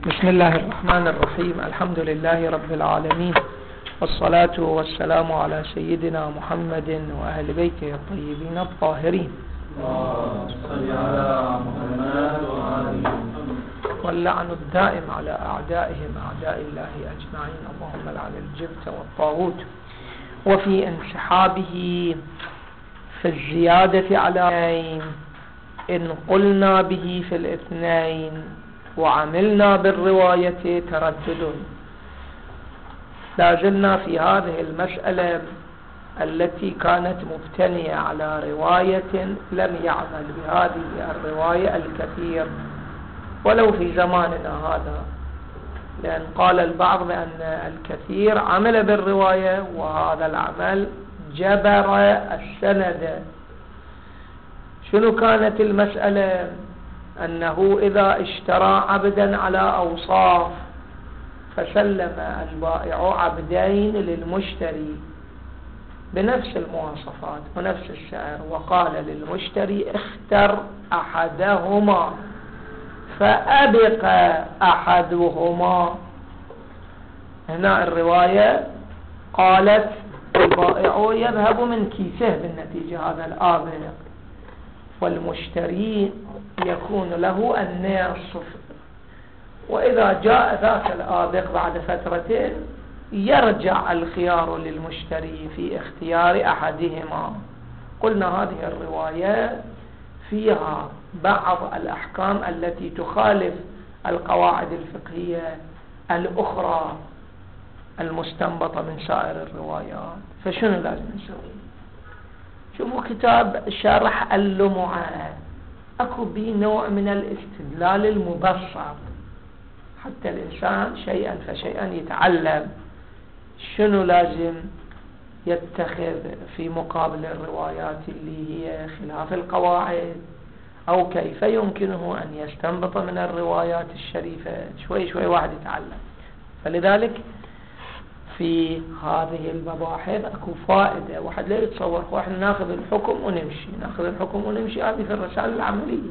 بسم الله الرحمن الرحيم. الحمد لله رب العالمين، والصلاة والسلام على سيدنا محمد وأهل بيته الطيبين الطاهرين. اللهم صل على محمد وآل محمد. واللعن الدائم على أعدائهم أعداء الله أجمعين. اللهم لعن الجبت والطاغوت. وفي انسحابه في الزيادة على إن قلنا به في الاثنين وعملنا بالرواية تردد. لازلنا في هذه المسألة التي كانت مبتنية على رواية لم يعمل بهذه الرواية الكثير ولو في زماننا هذا، لأن قال البعض بأن الكثير عمل بالرواية وهذا العمل جبر السند. شنو كانت المسألة؟ أنه إذا اشترى عبدا على أوصاف فسلم البائع عبدين للمشتري بنفس المواصفات ونفس السعر، وقال للمشتري اختر أحدهما فأبق أحدهما. هنا الرواية قالت البائع يذهب من كيسه بالنتيجة هذا الآبق، والمشتري يكون له النصف، وإذا جاء ذاك الآبق بعد فترة يرجع الخيار للمشتري في اختيار أحدهما. قلنا هذه الرواية فيها بعض الأحكام التي تخالف القواعد الفقهية الأخرى المستنبطة من سائر الروايات. فشنو لازم نسوي؟ شوفوا كتاب شرح اللمعة، أكو بيه نوع من الاستدلال المبسط حتى الإنسان شيئا فشيئا يتعلم شنو لازم يتخذ في مقابل الروايات اللي هي خلاف القواعد، أو كيف يمكنه أن يستنبط من الروايات الشريفة. شوي شوي واحد يتعلم. فلذلك في هذه المباحث اكو فائدة. واحد لا يتصور واحد ناخذ الحكم ونمشي، ناخذ الحكم ونمشي. هذه في الرسائل العملية.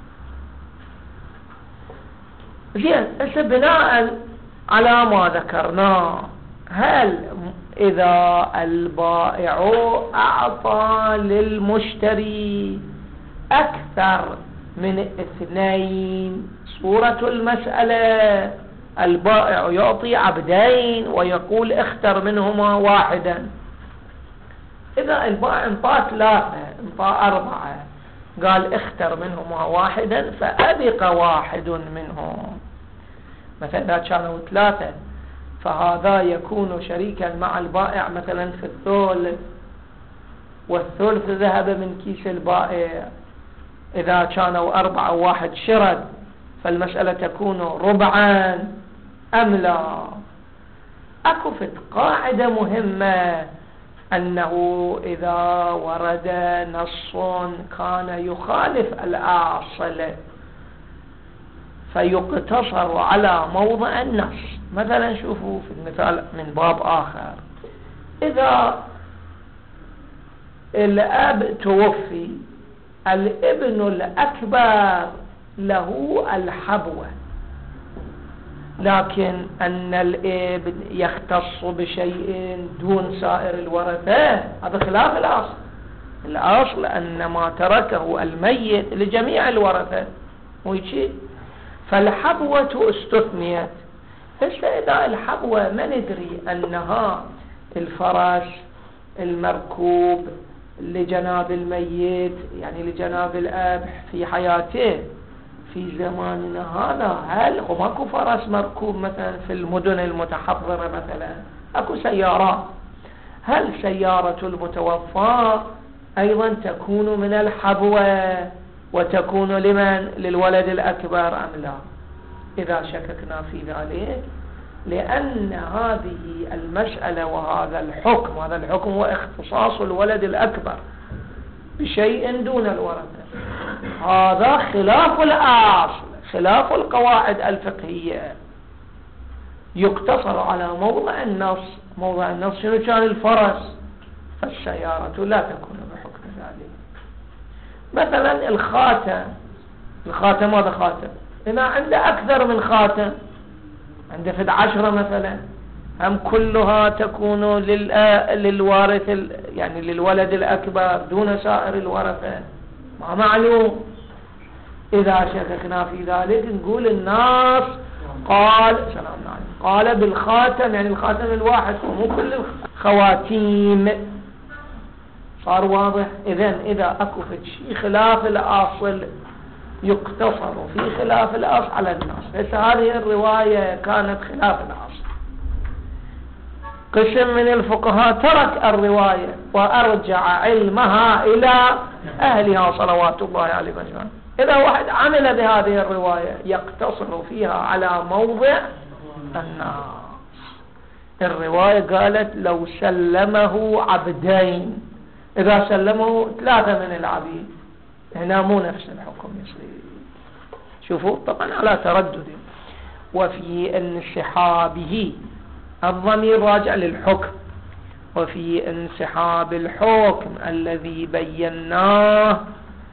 زين، هسه بناء على ما ذكرناه، هل إذا البائع أعطى للمشتري أكثر من اثنين، صورة المسألة البائع يعطي عبدين ويقول اختر منهما واحدا. إذا البائع انطى ثلاثة، انطى أربعة، قال اختر منهما واحدا فأبق واحد منهم، مثلا إذا كانوا ثلاثة فهذا يكون شريكا مع البائع مثلا في الثلث، والثلث ذهب من كيس البائع. إذا كانوا أربعة وواحد شرد فالمسألة تكون ربعا أم لا؟ أكو في قاعدة مهمة، أنه إذا ورد نص كان يخالف الأصل فيقتصر على موضع النص. مثلا شوفوا في المثال من باب آخر، إذا الأب توفي، الابن الأكبر له الحبوة، لكن أن الابن يختص بشيء دون سائر الورثة هذا خلاف الأصل. الأصل أن ما تركه الميت لجميع الورثة، ويجي فالحبوة استثنيت. إذا الحبوة ما ندري أنها الفرس المركوب لجناب الميت، يعني لجناب الأب في حياته في زماننا هذا، هل ماكو فرس مركوب مثلا في المدن المتحضرة؟ مثلا اكو سيارات، هل سيارة المتوفى ايضا تكون من الحبوة وتكون لمن؟ للولد الاكبر ام لا؟ اذا شككنا في ذلك، لان هذه المسألة وهذا الحكم، هذا الحكم هو اختصاص الولد الاكبر بشيء دون الورثة، هذا خلاف الأصل، خلاف القواعد الفقهية. يقتصر على موضع النص. موضع النص شنو كان؟ الفرس، فالسيارة لا تكون بحكم ذلك. مثلا الخاتم، الخاتم هذا خاتم، إذا عنده أكثر من خاتم عنده في 10 مثلا، هم كلها تكون للوارث يعني للولد الأكبر دون سائر الورثة؟ ما معلوم. إذا شككنا في ذلك نقول الناس قال قال بالخاتم، يعني الخاتم الواحد ومو كل الخواتيم. صار واضح؟ إذا أكو شيء خلاف الأصل يقتصر في خلاف الأصل على الناس. بس هذه الرواية كانت خلاف الأصل. قسم من الفقهاء ترك الرواية وأرجع علمها إلى أهلها صلوات الله عليه وسلم. إذا واحد عمل بهذه الرواية يقتصر فيها على موضع الناس. الرواية قالت لو سلمه عبدين، إذا سلمه 3 من العبيد، هنا مو نفس الحكم يصير. شوفوا طبعا على تردد. وفي انسحابه، الضمير راجع للحكم، وفي انسحاب الحكم الذي بيناه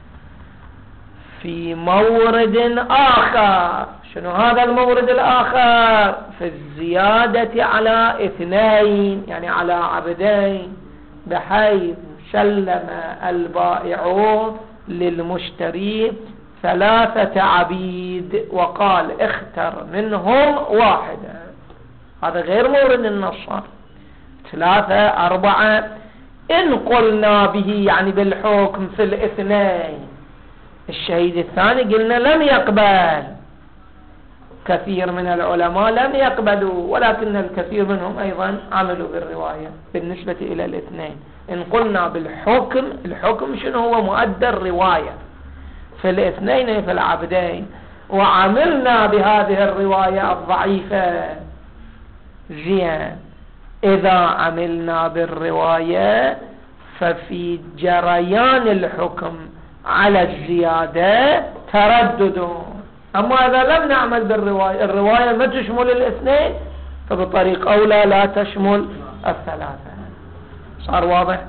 في مورد آخر. شنو هذا المورد الآخر؟ في الزيادة على 2، يعني على عبدين، بحيث سلم البائع للمشتري 3 عبيد وقال اختر منهم واحدا. هذا غير مورد النص. 3 4 إن قلنا به يعني بالحكم في 2. الشهيد الثاني قلنا لم يقبل، كثير من العلماء لم يقبلوا، ولكن الكثير منهم أيضا عملوا بالرواية بالنسبة إلى 2. إن قلنا بالحكم، الحكم شنو هو؟ مؤدى الرواية في 2 في العبدين، وعملنا بهذه الرواية الضعيفة. زين، إذا عملنا بالرواية ففي جريان الحكم على الزيادة تردد. أما إذا لم نعمل بالرواية، الرواية ما تشمل 2، فبطريق أولى لا تشمل 3. صار واضح؟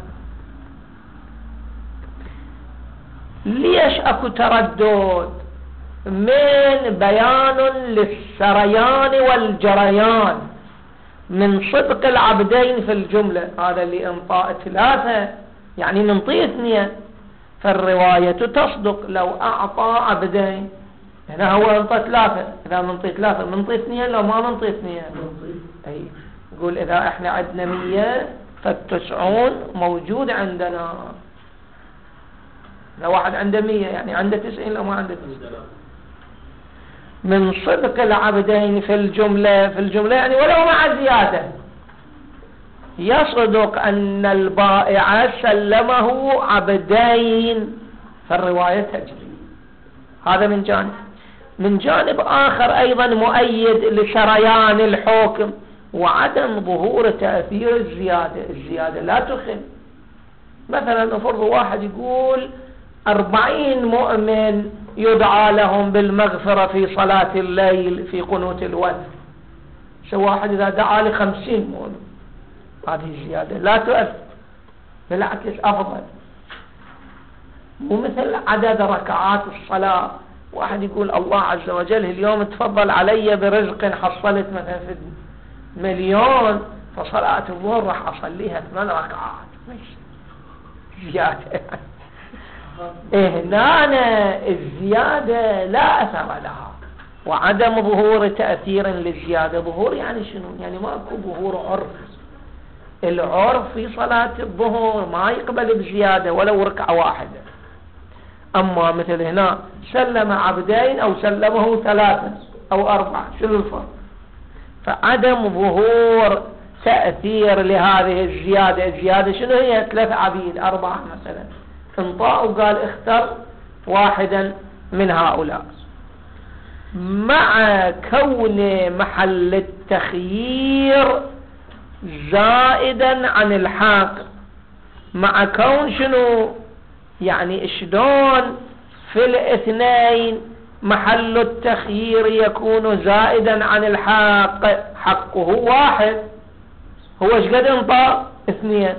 ليش أكو تردد؟ من بيان للسريان والجريان من صدق العبدين في الجملة. هذا اللي انطاء 3 يعني ننطي 2، فالرواية تصدق لو أعطى عبدين. هنا هو انطى 3، إذا منطي 3 منطي 2 لو ما منطي 2. أي يقول إذا احنا عندنا 100 ف90 موجود عندنا. لو واحد عنده 100 يعني عنده 90 لو ما عنده 90. من صدق العبدين في الجملة يعني ولو مع زيادة، يصدق أن البائع سلمه عبدين، فالرواية تجري. هذا من جانب. من جانب آخر أيضا مؤيد لشريان الحكم وعدم ظهور تأثير الزيادة لا تخل. مثلا نفرض واحد يقول 40 مؤمن يدعى لهم بالمغفرة في صلاة الليل في قنوت الوتر، شو واحد إذا دعا ل 50 مؤمن، هذه الزيادة لا تؤثر، بالعكس أفضل. ومثل عدد ركعات الصلاة، واحد يقول الله عز وجل اليوم تفضل علي برزق، حصلت مثلا في 1,000,000، فصلاة الظهر راح أصليها 8 ركعات، زيادة. هنا الزيادة لا أثر لها، وعدم ظهور تأثير للزيادة. ظهور يعني شنو؟ يعني ماكو ظهور عرف. العرف في صلاة الظهر ما يقبل بزيادة ولو ركعة واحدة. أما مثل هنا سلم عبدين أو سلمه 3 أو 4، شنو الفرق؟ فعدم ظهور تأثير لهذه الزيادة. الزيادة شنو هي؟ 3 عبيد 4 مثلا، انطاء وقال اختر واحدا من هؤلاء، مع كون محل التخيير زائدا عن الحق. مع كون شنو؟ يعني شلون في 2 محل التخيير يكون زائدا عن الحق؟ حقه 1، هو ايش قد انطى؟ 2.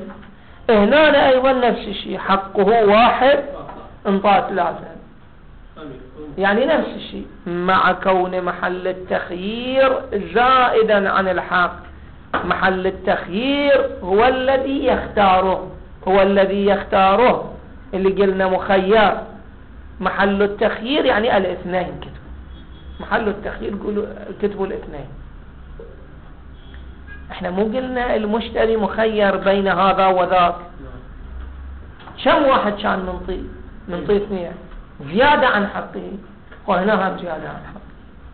هنا ايضا نفس الشيء، حقه 1 انطى 3. يعني نفس الشيء، مع كون محل التخيير زائدا عن الحق. محل التخيير هو الذي يختاره اللي قلنا مخير. محل التخيير يعني الاثنين كتبوا، محل التخيير كتبوا الاثنين. احنا مو قلنا المشتري مخير بين هذا وذاك؟ كم واحد كان ننطي اثنين زيادة عن حقه، وهنا هم زيادة عن حقه.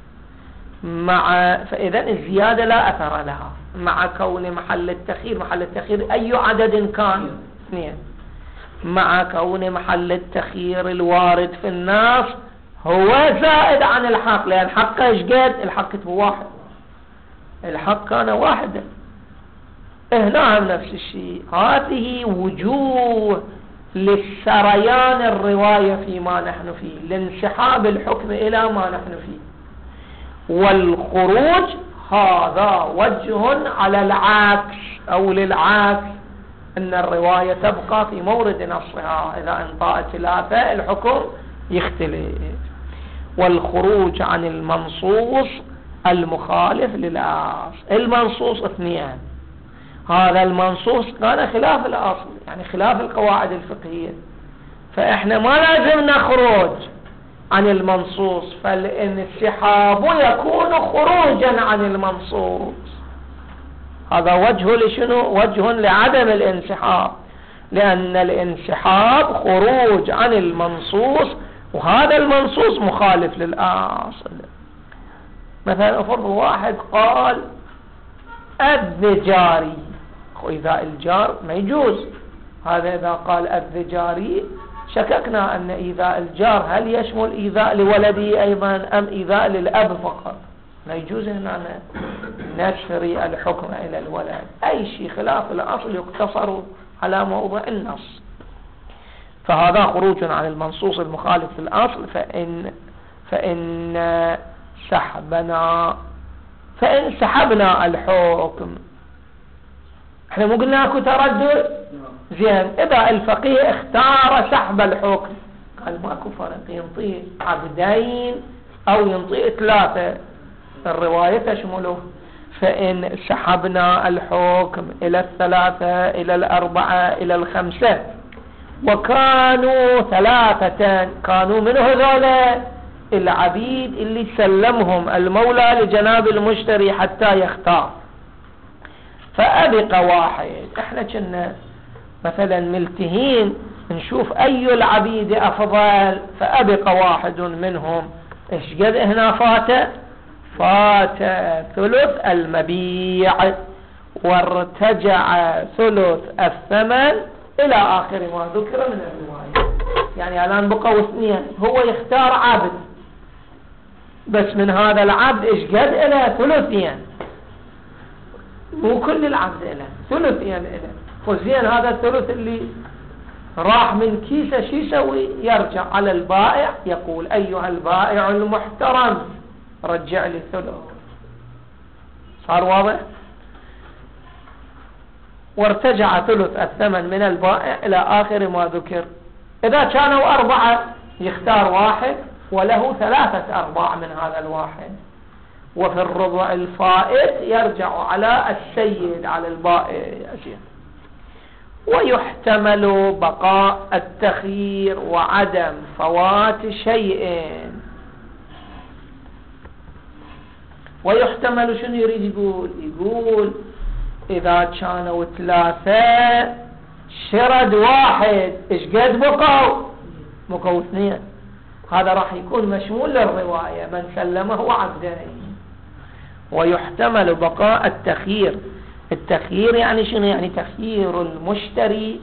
فإذا الزيادة لا أثر لها مع كون محل التخيير أي عدد كان؟ اثنين. مع كون محل التخيير الوارد في النص هو زائد عن الحق، لأن حقه ايش قد؟ الحق هو واحد، الحق كان واحدا. هنا هم نفس الشيء. هذه وجوه للسريان الرواية فيما نحن فيه، لانسحاب الحكم إلى ما نحن فيه. والخروج هذا وجه على العكس أو للعكس، أن الرواية تبقى في مورد نصها، إذا انطأت ثلاثة الحكم يختلف. والخروج عن المنصوص المخالف للأصل. المنصوص اثنين، هذا المنصوص كان خلاف الأصل، يعني خلاف القواعد الفقهية، فإحنا ما لازم نخرج عن المنصوص، فالانسحاب يكون خروجا عن المنصوص. هذا وجه لشنو؟ وجه لعدم الانسحاب، لأن الانسحاب خروج عن المنصوص، وهذا المنصوص مخالف للأصل. مثلا افرض واحد قال الذجاري، إذا الجار ما يجوز، هذا إذا قال الذجاري شككنا أن إيذاء الجار هل يشمل إيذاء لولده أيضا أم إيذاء للأب فقط. لا يجوز هنا نشري الحكم إلى الولد. أي شيء خلاف الأصل يقتصر على موضع النص، فهذا خروج عن المنصوص المخالف للأصل. فإن سحبنا الحكم، احنا مو قلنا اكو تردد؟ زين، اذا الفقيه اختار سحب الحكم، قال ماكو فرق، ينطيه عبدين او ينطيه ثلاثة، الرواية تشمله. فإن سحبنا الحكم إلى الثلاثة إلى الأربعة إلى الخمسة، وكانوا ثلاثة، كانوا من هذول العبيد اللي سلمهم المولى لجناب المشتري حتى يختار، فأبقى واحد. احنا كنا مثلا ملتهين نشوف أي العبيد أفضل، فأبقى واحد منهم. ايش قد هنا فات ثلث المبيع، وارتجع ثلث الثمن إلى آخر ما ذكر من الرواية. يعني الآن بقوا اثنين، هو يختار عبد، بس من هذا العبد ايش قد إلى ثلثين، مو كل العبد إلى ثلثين إلى. فزين هذا الثلث اللي راح من كيسة شو يسوي؟ يرجع على البائع، يقول أيها البائع المحترم رجع لي ثلث. صار واضح؟ وارتجع ثلث الثمن من البائع إلى آخر ما ذكر. إذا كانوا أربعة يختار واحد وله 3/4 من هذا الواحد، وفي الربع الفائت يرجع على السيد على البائع. ويحتمل بقاء التخيير وعدم فوات شيء. ويحتمل شنو يريد يقول إذا كانوا ثلاثة شرد واحد، إيش قد بقوا اثنين، هذا راح يكون مشمول للرواية من سلمه عبدين. ويحتمل بقاء التخيير. التخيير يعني شنو؟ يعني تخيير المشتري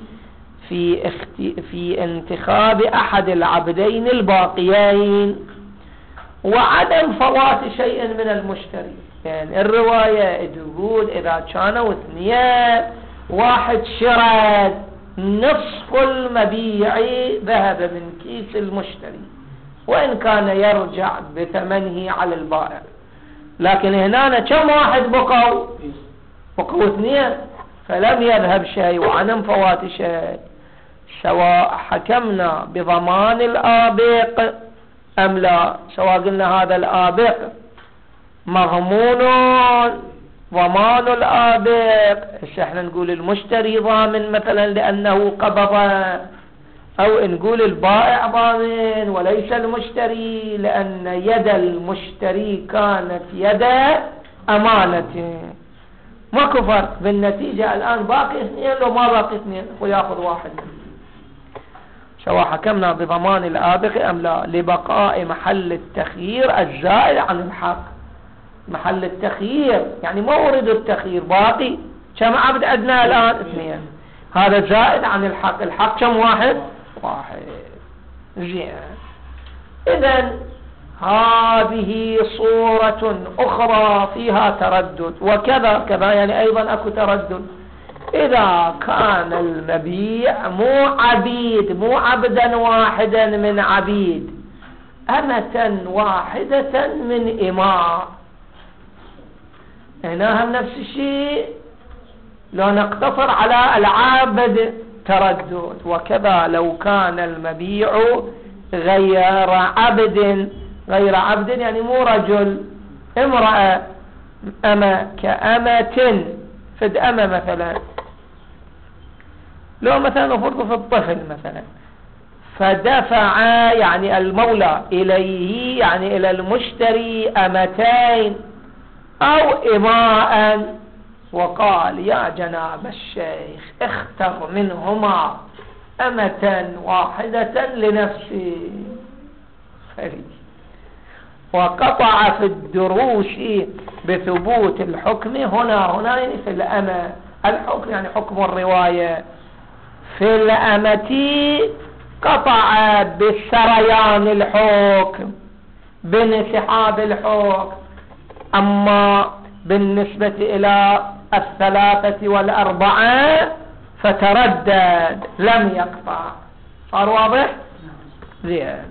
في انتخاب أحد العبدين الباقيين، وعدم فوات شيء من المشتري. يعني الرواية تقول إذا كانوا اثنين، واحد شرد نصف المبيع ذهب من كيس المشتري، وإن كان يرجع بثمنه على البائع. لكن هنا كم واحد بقوا اثنين، فلم يذهب شيء وعدم فوات شيء. سواء حكمنا بضمان الآبق أم لا؟ سواء قلنا هذا الآبق مضمون ضمان الآبق، احنا نقول المشتري ضامن مثلا لأنه قبض، أو نقول البائع ضامن وليس المشتري لأن يد المشتري كانت يد أمانة. ماكو فرق بالنتيجة. الآن باقي اثنين لو ما باقي اثنين ويأخذ واحد، سواء حكمنا بضمان الآبق أم لا، لبقاء محل التخيير الزائد عن الحق. محل التخيير يعني مورد التخيير باقي، كم عبد عندنا الآن؟ اثنين، هذا زائد عن الحق. الحق كم؟ واحد. زين. إذن هذه صورة أخرى فيها تردد. وكذا كذا يعني أيضا أكو تردد إذا كان المبيع مو عبيد، مو عبدا واحدا من عبيد، أمة واحدة من إماء. هنا هم نفس الشيء لو نقتصر على العابد تردد. وكذا لو كان المبيع غير عبد، غير عبد يعني مو رجل، امرأة، أما كأمة، فد أمة مثلا، لو مثلا نفرض في الطفل مثلا، فدفع يعني المولى إليه يعني إلى المشتري أمتين أو إماء، وقال يا جناب الشيخ اختر منهما أمة واحدة لنفسي، وقطع في الدروس بثبوت الحكم هنا يعني في الأمة. الحكم يعني حكم الرواية. في الأمة قطع بالسريان الحكم، بانسحاب الحكم. أما بالنسبة إلى الثلاثة والأربعة فتردد لم يقطع. صار واضح؟ زين.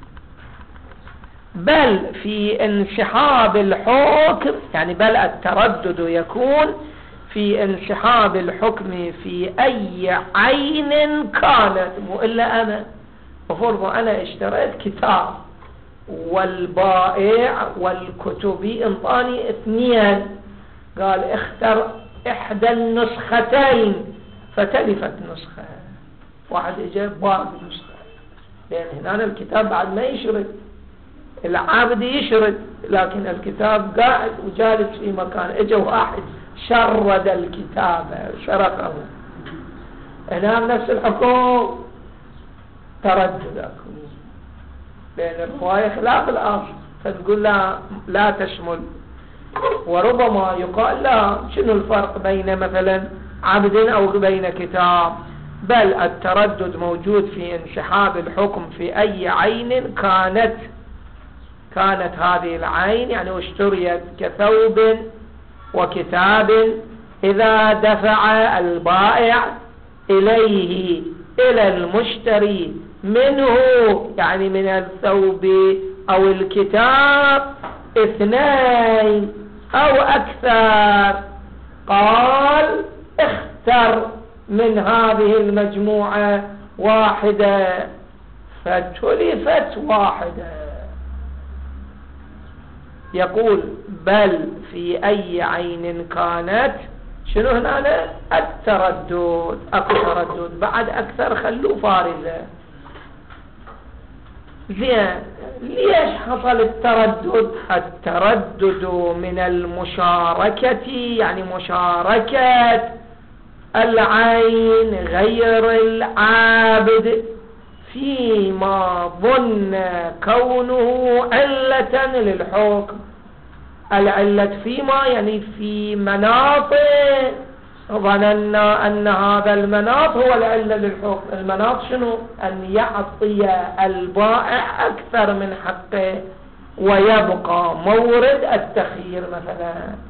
بل في انسحاب الحكم يعني بل التردد يكون في انسحاب الحكم في أي عين كانت، مو إلا أنا. بفرض أنا اشتريت كتاب والبائع والكتبي انطاني اثنين، قال اختر إحدى النسختين، فتلفت نسخة، واحد اجى باقي نسخة، لأن هنا الكتاب بعد ما يشرد، العابد يشرد لكن الكتاب قاعد وجالس في مكان، اجى واحد شرد الكتاب شرقه. هنا نفس الحكم تردد، لأن الرواية خلاف الأصل، فتقول لا تشمل. وربما يقال لا، شنو الفرق بين مثلا عبد أو بين كتاب؟ بل التردد موجود في انسحاب الحكم في أي عين كانت هذه العين يعني اشتريت كثوب وكتاب، إذا دفع البائع إليه إلى المشتري منه يعني من الثوب أو الكتاب اثنين أو أكثر، قال اختر من هذه المجموعة واحدة، فتلفت واحدة. يقول بل في أي عين كانت، شنو هنا؟ التردد. أكو تردد بعد أكثر، خلوه فارزة. زين. ليش حصل التردد؟ التردد من المشاركة، يعني مشاركة العين غير العابد فيما ظن كونه علة للحكم. العلة فيما يعني في مناط ظننا أن هذا المناط هو العلة للحكم. المناط شنو؟ أن يعطي البائع أكثر من حقه ويبقى مورد التخيير، مثلا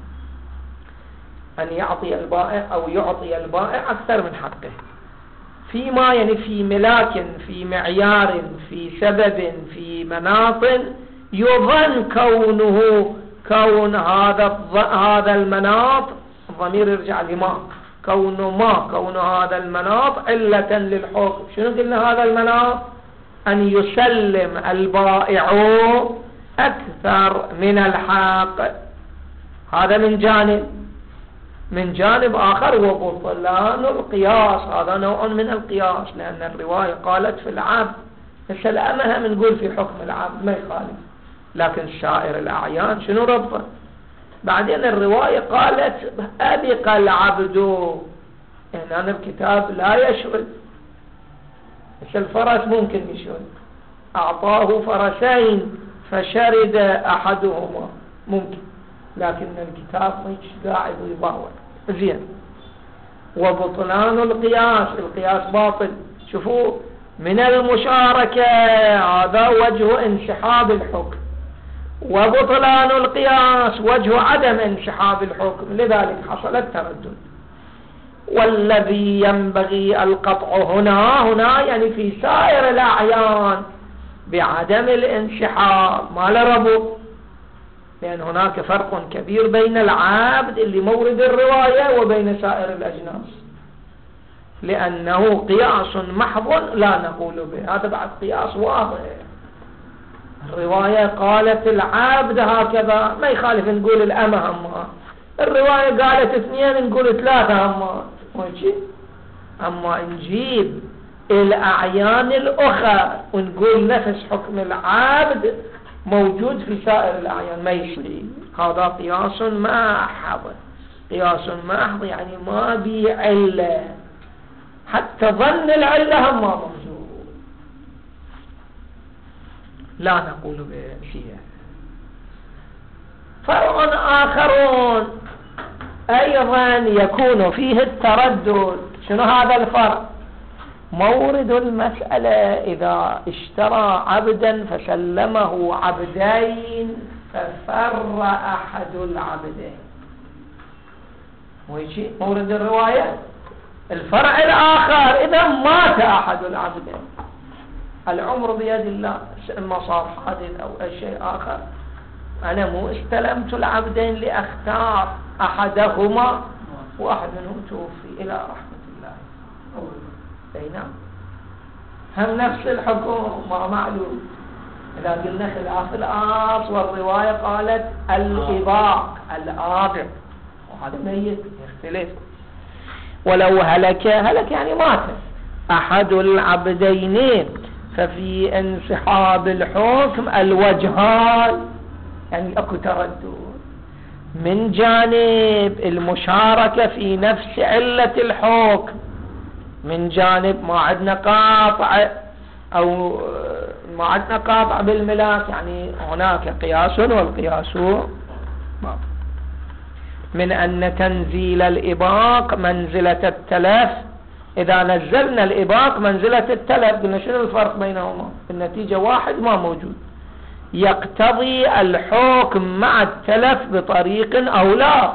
أن يعطي البائع أو يعطي البائع أكثر من حقه فيما يعني في ملاك، في معيار، في سبب، في مناط يظن كون هذا المناط، الضمير يرجع لما، كون هذا المناط علة للحكم. شنو قلنا؟ هذا المناط أن يسلم البائع أكثر من الحق. هذا من جانب آخر وبطلان القياس، هذا نوع من القياس، لأن الرواية قالت في العبد سلامها نقول في حكم العبد ما يخالف، لكن سائر الأعيان شنو ربه؟ بعدين الرواية قالت أبق العبد، هنا الكتاب لا يشرد، بس الفرس ممكن يشرد، أعطاه فرسين فشرد أحدهما ممكن، لكن الكتاب مش قاعد يضاوع زين. وبطلان القياس باطل. شوفوا من المشاركة هذا وجه انسحاب الحكم، وبطلان القياس وجه عدم انسحاب الحكم، لذلك حصل التردد. والذي ينبغي القطع هنا يعني في سائر الأعيان بعدم الانسحاب ما لربط، لأن هناك فرق كبير بين العبد اللي مورد الرواية وبين سائر الأجناس، لأنه قياس محض لا نقول به، هذا بعد قياس واضح. الرواية قالت العبد هكذا ما يخالف نقول الأمة همها، الرواية قالت 2 نقول 3 همها، أما نجيب الأعيان الأخرى ونقول نفس حكم العبد موجود في سائر الأعيان ما يصير. هذا قياس محض يعني ما بي علة، حتى ظن العلة هم ما موجود، لا نقول بشيء. فرع آخرون أيضا يكون فيه التردد. شنو هذا الفرع؟ مورد المسألة إذا اشترى عبدا فسلمه عبدين ففر أحد العبدين، ويجي مورد الرواية. الفرع الآخر إذا مات أحد العبدين، العمر بيد الله، إما صار حادث أو أي شيء آخر، أنا مو استلمت العبدين لأختار أحدهما واحد منهم توفي إلى رحمة الله، أي نعم، هم نفس الحكم ما معلوم، إذا قلنا خلاف الآص والرواية قالت الإباق الآبق وهذا ميت يختلف. ولو هلك يعني مات أحد العبدين ففي انسحاب الحكم الوجهان، يعني اكو تردد من جانب المشاركة في نفس علة الحكم، من جانب ما عندنا قاطع أو ما عندنا قاطع بالملاك، يعني هناك قياس والقياس من أن تنزيل الإباق منزلة التلف. إذا نزلنا الإباق منزلة التلف قلنا شنو الفرق بينهما؟ النتيجة واحد ما موجود، يقتضي الحكم مع التلف بطريق أو لا.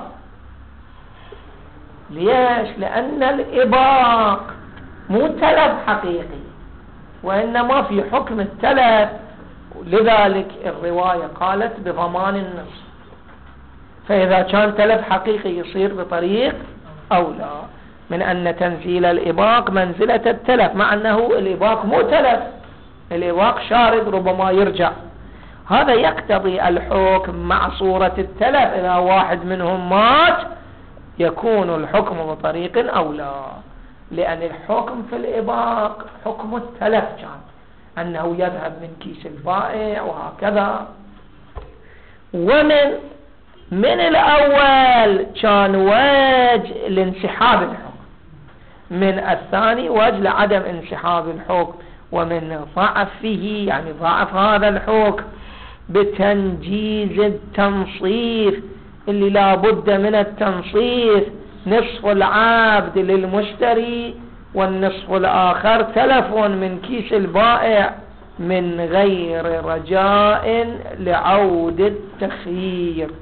ليش؟ لأن الإباق مو تلف حقيقي وإنما في حكم التلف، لذلك الرواية قالت بضمان النصف، فإذا كان تلف حقيقي يصير بطريق أو لا. من أن تنزيل الإباق منزلة التلف، مع أنه الإباق مو تلف، الإباق شارد ربما يرجع، هذا يقتضي الحكم مع صورة التلف. إذا واحد منهم مات يكون الحكم بطريق أو لا، لأن الحكم في الإباق حكم التلف كان أنه يذهب من كيس البائع وهكذا. ومن الأول كان وجه لانسحاب الحكم، من الثاني وجه لعدم انسحاب الحكم. ومن ضعفه يعني ضعف هذا الحكم بتنجيز التنصيف اللي لا بد من التنصيف، نصف العبد للمشتري والنصف الآخر تلف من كيس البائع من غير رجاء لعود التخيير،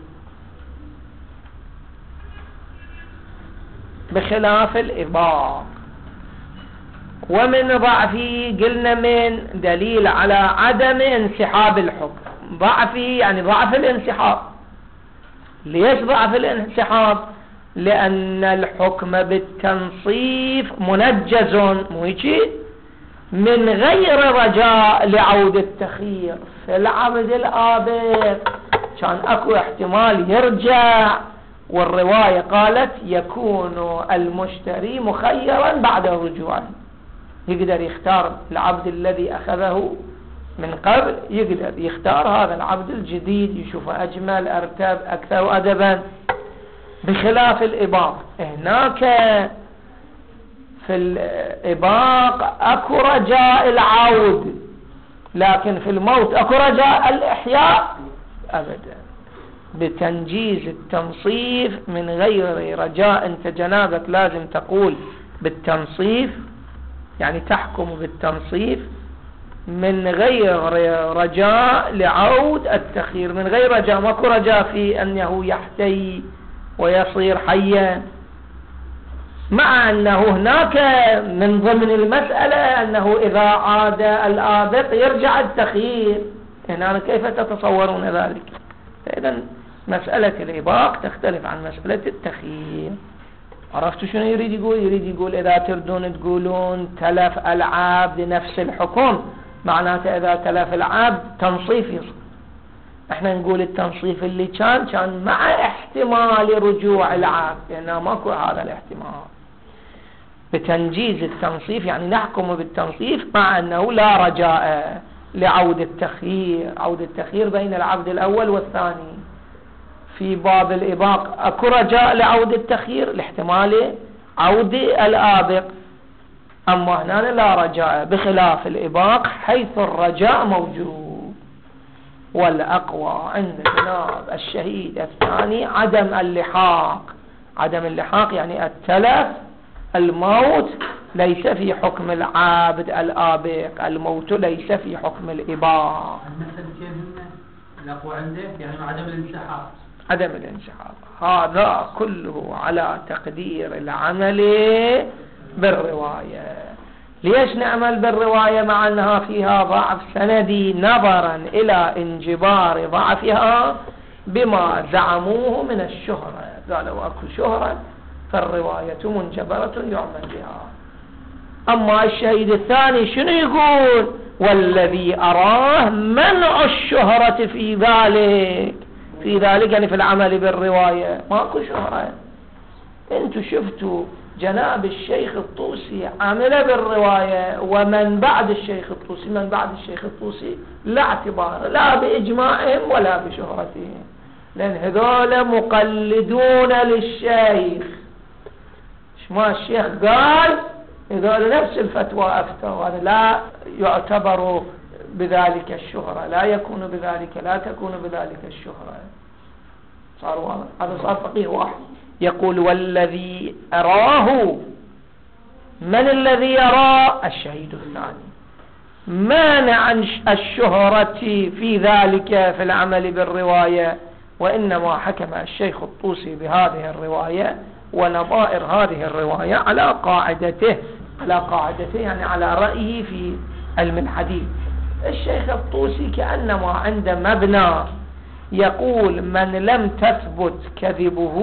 بخلاف الإباق. ومن ضعفه قلنا من دليل على عدم انسحاب الحكم، ضعفه يعني ضعف الانسحاب. ليش ضعف الانسحاب؟ لأن الحكم بالتنصيف منجز، مو هيك؟ من غير رجاء لعود التخيير. في العبد الآبق كان اكو احتمال يرجع، والرواية قالت يكون المشتري مخيرا بعد رجوعه، يقدر يختار العبد الذي أخذه من قبل، يقدر يختار هذا العبد الجديد يشوفه أجمل أرتب أكثر أدبا، بخلاف الإباق. هناك في الإباق أكو رجاء العود، لكن في الموت أكو رجاء الإحياء أبدا. بتنجيز التنصيف من غير رجاء، انت جنابك لازم تقول بالتنصيف، يعني تحكم بالتنصيف من غير رجاء لعود التخيير، من غير رجاء، ماكو رجاء في أنه يحتي ويصير حيا، مع أنه هناك من ضمن المسألة أنه إذا عاد الآبق يرجع التخيير. هنا كيف تتصورون ذلك؟ فإذا مسألة الإباق تختلف عن مسألة التخيير. عرفتوا شنو يريد يقول؟ يريد يقول إذا تردون تقولون تلف العبد نفس الحكم، معناته إذا تلف العبد تنصيف يصير. احنا نقول التنصيف اللي كان مع احتمال رجوع العبد، لأنه ماكو هذا الاحتمال. بتنجيز التنصيف يعني نحكم بالتنصيف مع أنه لا رجاء لعود التخيير. عود التخيير بين العبد الأول والثاني. في باب الإباق أكو رجاء لعود التخيير لاحتمال عود الآبق، أما هنا لا رجاء، بخلاف الإباق حيث الرجاء موجود. والأقوى عند جناب الشهيد الثاني عدم اللحاق. عدم اللحاق يعني التلف، الموت ليس في حكم العابد الآبق، الموت ليس في حكم الإباق. الأقوى عنده يعني عدم الانسحاب. عدم الانسحاب هذا كله على تقدير العمل بالرواية. ليش نعمل بالرواية مع أنها فيها ضعف سندي؟ نظرا إلى انجبار ضعفها بما زعموه من الشهرة. قالوا أكو شهرة فالرواية منجبرة يعمل بها. أما الشهيد الثاني شنو يقول؟ والذي أراه منع الشهرة في ذلك. في ذلك يعني في العمل بالرواية ماكو شهرة. انتوا شفتوا جناب الشيخ الطوسي عمل بالرواية، ومن بعد الشيخ الطوسي، من بعد الشيخ الطوسي لا اعتبار لا بإجماعهم ولا بشهرتهم، لأن هذول مقلدون للشيخ. ما الشيخ قال هذول نفس الفتوى أفتوا، هذا لا يعتبر بذلك الشهرة، لا يكون بذلك، لا تكون بذلك الشهرة. صار واضح؟ هذا صار فقيه واحد يقول والذي أراه. من الذي يرى؟ الشهيد الثاني. مانع الشهرة في ذلك في العمل بالرواية، وإنما حكم الشيخ الطوسي بهذه الرواية ونظائر هذه الرواية على قاعدته. على قاعدته يعني على رأيه في علم الحديث. الشيخ الطوسي كأنما عنده مبنى يقول من لم تثبت كذبه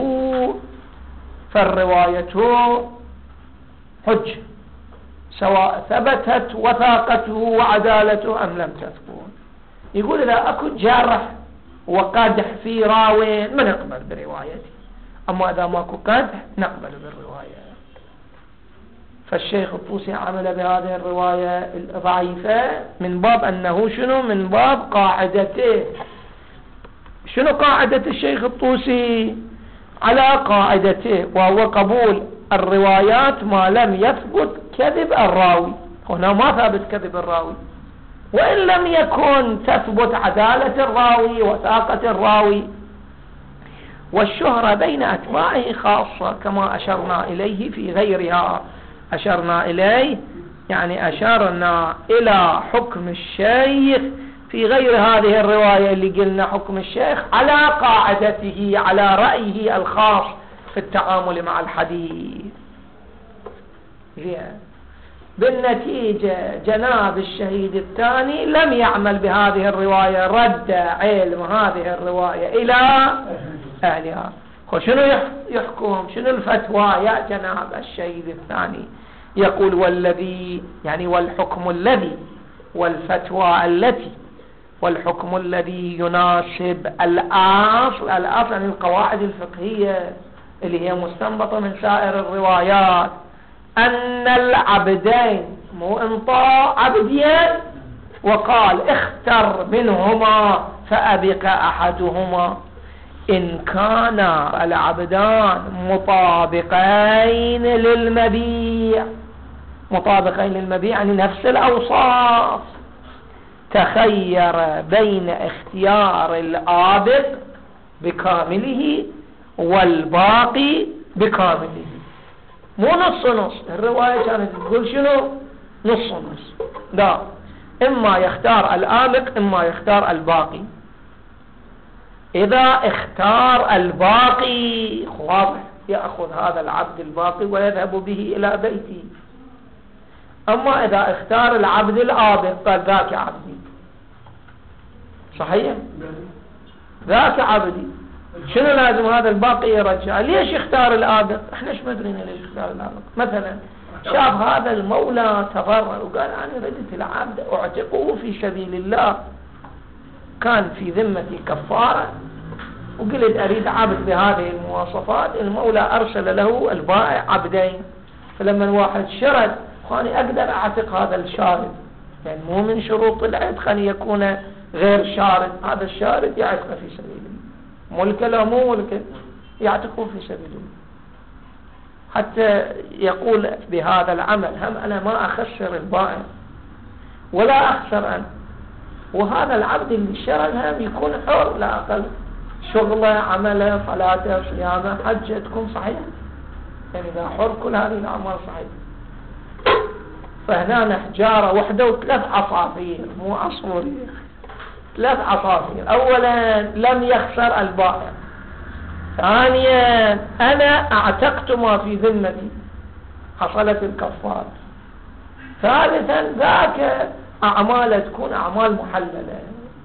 فالرواية حجة، سواء ثبتت وثاقته وعدالته أم لم تثبت. يقول إذا أكو جرح وقدح في راوي ما نقبل بروايته، أما إذا ماكو قدح نقبل بالرواية. فالشيخ الطوسي عمل بهذه الرواية الضعيفة من باب أنه شنو؟ من باب قاعدته. شنو قاعدة الشيخ الطوسي؟ على قاعدته، وهو قبول الروايات ما لم يثبت كذب الراوي. هنا ما ثابت كذب الراوي، وإن لم يكن تثبت عدالة الراوي وثاقة الراوي. والشهرة بين أتباعه خاصة كما أشرنا إليه في غيرها. أشرنا إليه يعني أشرنا إلى حكم الشيخ في غير هذه الرواية اللي قلنا حكم الشيخ على قاعدته، على رأيه الخاص في التعامل مع الحديث. بالنتيجة جناب الشهيد الثاني لم يعمل بهذه الرواية، رد علم هذه الرواية إلى أهلها. وشنو يحكم؟ شنو الفتوى يا جناب الشهيد الثاني؟ يقول والذي يعني والحكم الذي والفتوى التي والحكم الذي يناسب الأصل يعني القواعد الفقهية اللي هي مستنبطة من سائر الروايات أن العبدين مو انطاء عبدين وقال اختر منهما فأبق أحدهما إن كان العبدان مطابقين للمبيع يعني نفس الأوصاف تخير بين اختيار الآبق بكامله والباقي بكامله مو نص الرواية كانت تقول شنو نص لا إما يختار الآبق إما يختار الباقي. إذا اختار الباقي واضح يأخذ هذا العبد الباقي ويذهب به إلى بيته. أما إذا اختار العبد الآبق قال ذاك عبدي صحيح ذاك عبدي شنو لازم هذا الباقي يرجع. ليش يختار الآبق؟ احنا ايش مدرين ليش يختار الآبق. مثلا شاف هذا المولى تضرر وقال أنا ردت العبد أعتقه في سبيل الله كان في ذمتي كفارة وقلت أريد عبد بهذه المواصفات المولى أرسل له البائع عبدين فلما الواحد شرد خاني أقدر أعتق هذا الشارد يعني مو من شروط العتق أن يكون غير شارد هذا الشارد يعتق في سبيل الله ملك لا مو ملك يعتقه في سبيل الله حتى يقول بهذا العمل هم أنا ما أخسر البائع ولا أخسر أنا وهذا العبد اللي شرد هم يكون حر لا أقل شغله عمله صلاته صيامه حجه تكون صحيح يعني إذا حر كل هذه الأعمال صحيح. فهنا نحجارة وحدة وثلاث عصافير مو عصفور 3 عصافير. أولا لم يخسر البائع ثانيا أنا اعتقت ما في ذمتي حصلت الكفارة ثالثا ذاك أعمال تكون أعمال محللة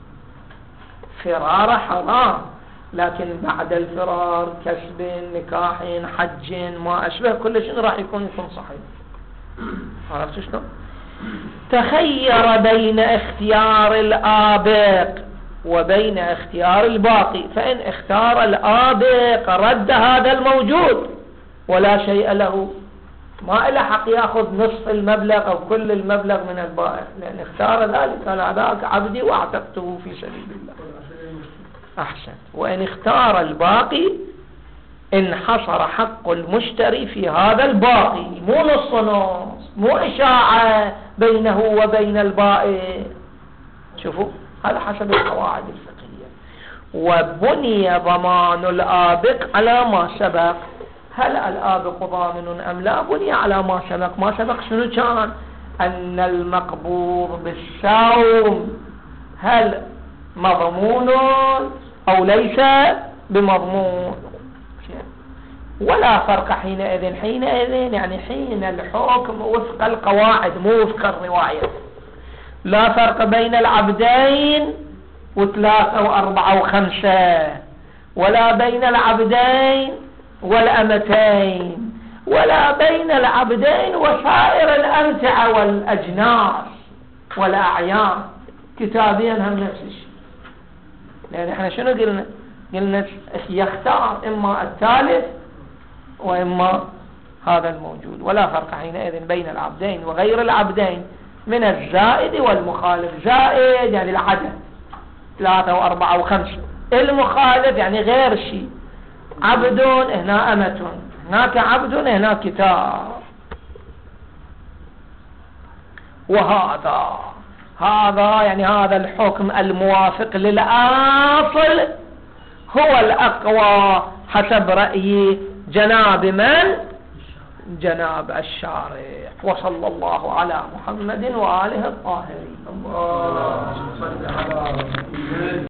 فرار حرام لكن بعد الفرار كسب نكاح حج ما أشبه كل شيء راح يكون صحيح. عرفت شنو؟ تخير بين اختيار الآبق وبين اختيار الباقي فإن اختار الآبق رد هذا الموجود ولا شيء له ما إله حق يأخذ نصف المبلغ أو كل المبلغ من البائع لأن اختار ذلك قال هذاك عبدي واعتقته في سبيل الله. أحسن. وإن اختار الباقي انحصر حق المشتري في هذا الباقي مو نص مو إشاعة بينه وبين البائع. شوفوا هذا حسب القواعد الفقهية. وبني ضمان الآبق على ما سبق. هل الآبق ضامن أم لا؟ بني على ما سبق. ما سبق شنو كان؟ أن المقبوض بالسوم هل مضمون أو ليس بمضمون ولا فرق حينئذ يعني حين الحكم وفق القواعد مو وفق الرواية لا فرق بين العبدين 3 و4 و5 ولا بين العبدين والأمتين ولا بين العبدين وسائر الأمتعة والأجناس والأعيان كتابيا هم نفس الشيء. لأن احنا شنو قلنا يختار إما الثالث وإما هذا الموجود ولا فرق حينئذ بين العبدين وغير العبدين من الزائد والمخالف. زائد يعني العدد 3 و4 و5 المخالف يعني غير شيء عبد هنا أمة هناك عبد هنا كتاب. وهذا يعني هذا الحكم الموافق للأصل هو الأقوى حسب رأي جناب من؟ جناب الشارع. وصلى الله على محمد وآله الطاهرين.